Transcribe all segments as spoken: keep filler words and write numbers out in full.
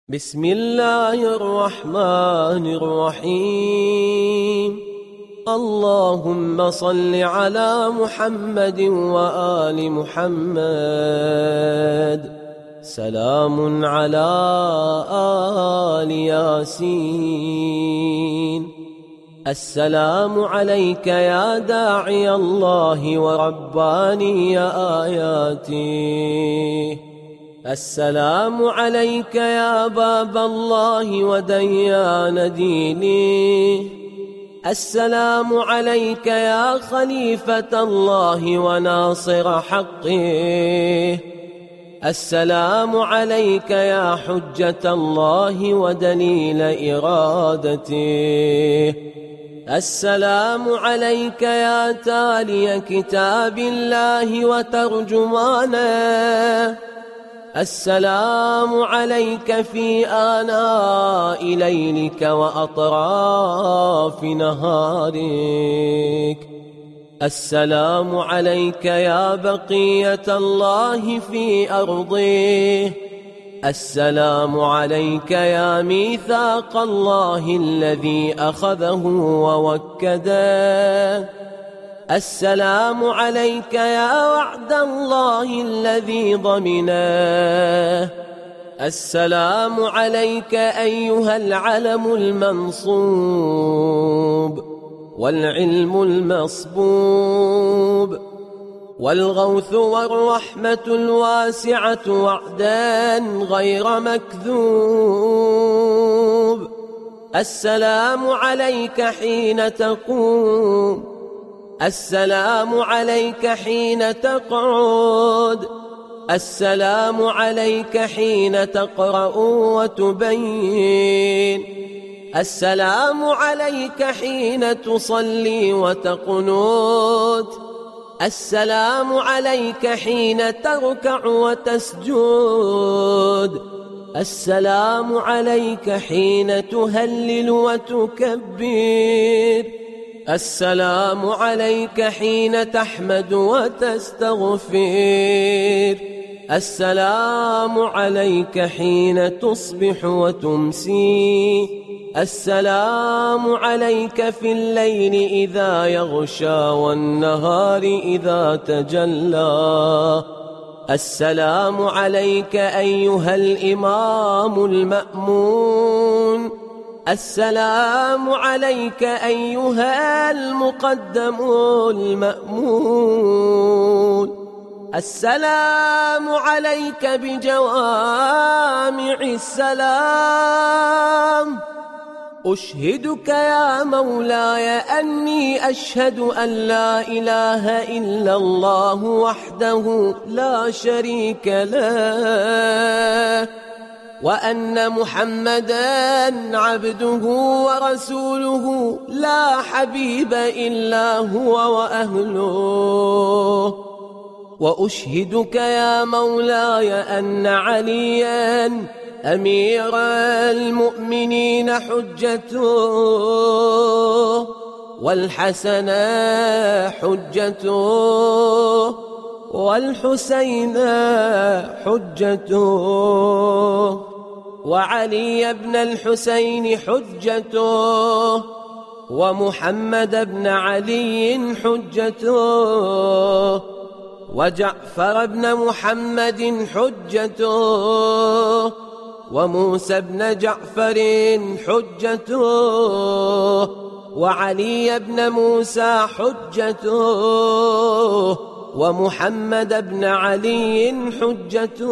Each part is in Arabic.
بسم الله الرحمن الرحيم. اللهم صل على محمد وآل محمد. سلام على آل ياسين. السلام عليك يا داعي الله ورباني آياته. السلام عليك يا باب الله وديان دينه. السلام عليك يا خليفة الله وناصر حقه. السلام عليك يا حجة الله ودليل إرادته. السلام عليك يا تالي كتاب الله وترجمانه. السلام عليك في آناء ليلك وأطراف نهارك. السلام عليك يا بقية الله في أرضه. السلام عليك يا ميثاق الله الذي أخذه ووكده. السلام عليك يا وعد الله الذي ضمنه. السلام عليك أيها العلم المنصوب والعلم المصبوب والغوث والرحمة الواسعة وعدا غير مكذوب. السلام عليك حين تقوم. السلام عليك حين تقعد. السلام عليك حين تقرأ وتبين. السلام عليك حين تصلي وتقنت. السلام عليك حين تركع وتسجد. السلام عليك حين تهلل وتكبر. السلام عليك حين تحمد وتستغفر. السلام عليك حين تصبح وتمسي. السلام عليك في الليل إذا يغشى والنهار إذا تجلى. السلام عليك أيها الإمام المأمون. السلام عليك أيها المقدم المأمون. السلام عليك بجوامع السلام. أشهدك يا مولاي أني أشهد أن لا إله إلا الله وحده لا شريك له، وأن محمدًا عبده ورسوله لا حبيب إلا هو وأهله. وأشهدك يا مولاي أن عليًا أمير المؤمنين حجته، والحسن حجته، والحسين حجته، وعلي بن الحسين حجته، ومحمد بن علي حجته، وجعفر بن محمد حجته، وموسى بن جعفر حجته، وعلي بن موسى حجته، ومحمد بن علي حجته،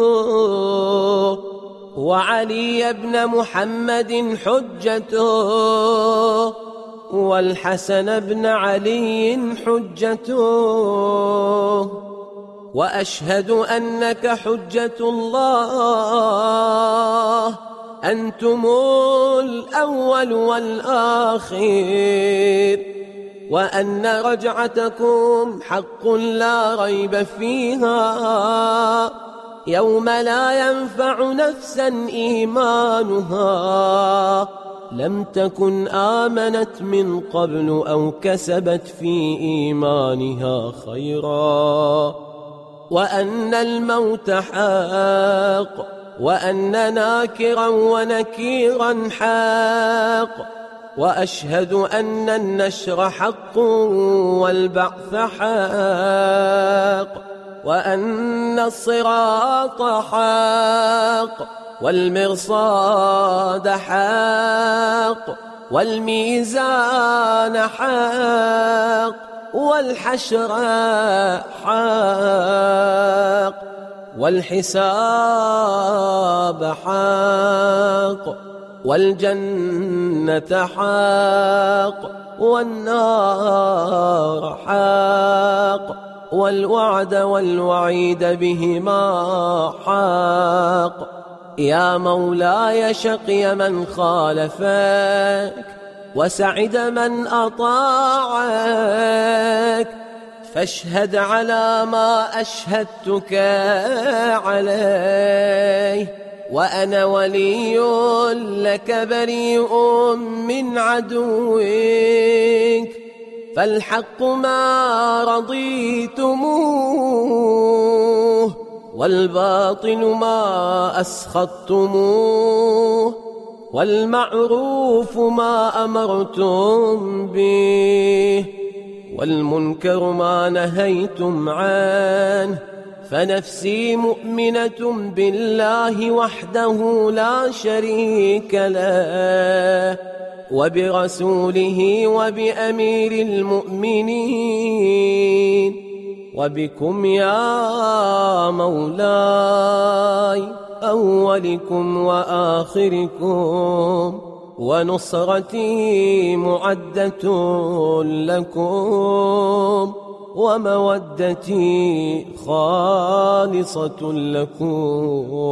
وعلي بن محمد حجته، والحسن بن علي حجته. وأشهد أنك حجة الله، أنتم الأول والآخر، وأن رجعتكم حق لا ريب فيها، يوم لا ينفع نفسا إيمانها لم تكن آمنت من قبل أو كسبت في إيمانها خيرا، وأن الموت حق، وأن ناكرا ونكيرا حق، وأشهد أن النشر حق والبعث حق، وأن الصراط حق، والمرصاد حق، والميزان حق، والحشر حق، والحساب حق، والجنة حق، والنار حق، والوعد والوعيد بهما حق. يا مولاي شقي من خالفك وسعد من أطاعك، فاشهد على ما أشهدتك عليه، وأنا ولي لك بريء من عدوك، فالحق ما رضيتموه والباطل ما أسخطتموه، والمعروف ما أمرتم به، والمنكر ما نهيتم عنه، فنفسي مؤمنة بالله وحده لا شريك له، وبرسوله وبأمير المؤمنين، وبكم يا مولاي أولكم وآخركم، ونصرتي معدة لكم، ومودتي خالصة لكم.